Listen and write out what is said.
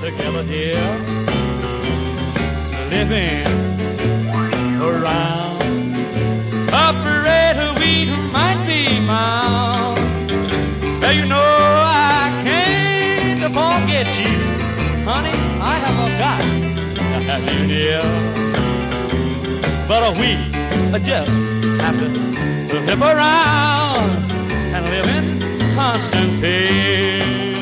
together here, slipping around, afraid we might be found. Well, you know I can't forget you, honey. I have got to have you near, but we just have to live around and live in constant fear.